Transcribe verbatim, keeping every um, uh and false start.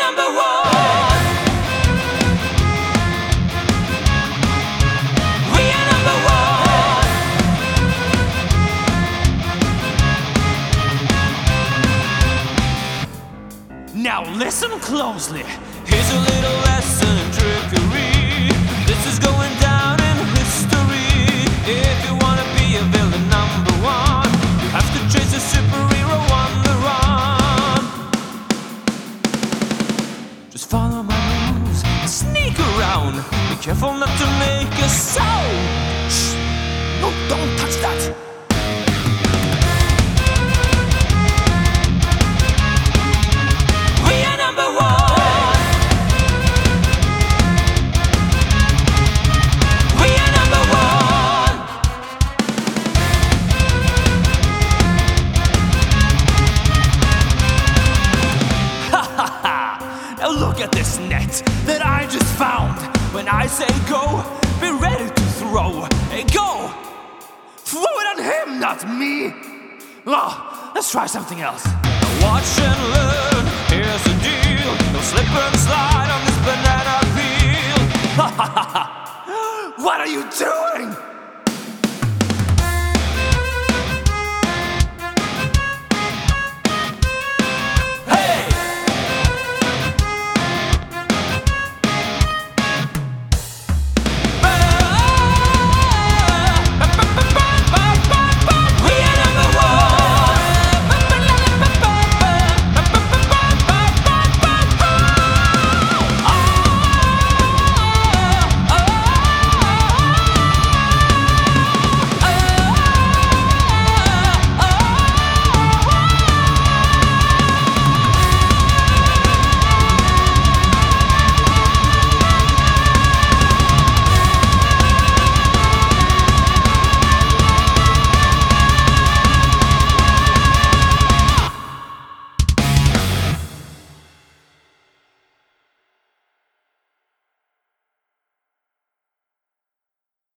number one. We are number one. Now listen closely. Here's a little lesson in trickery. This is going down in history. If you wanna be a villain number one, you have to chase a superhero on the run. Just follow my rules and sneak around. Be careful not to make a sound. Shh! No, don't touch that. We are number one. We are number one. Ha ha ha! Now look at this net that I just found. When I say go, be ready to throw. Hey, go! Throw it at him, not me. Oh, let's try something else. Watch and learn. Here's the deal. Don't slip and slide on this banana peel. Ha ha ha ha! What are you doing?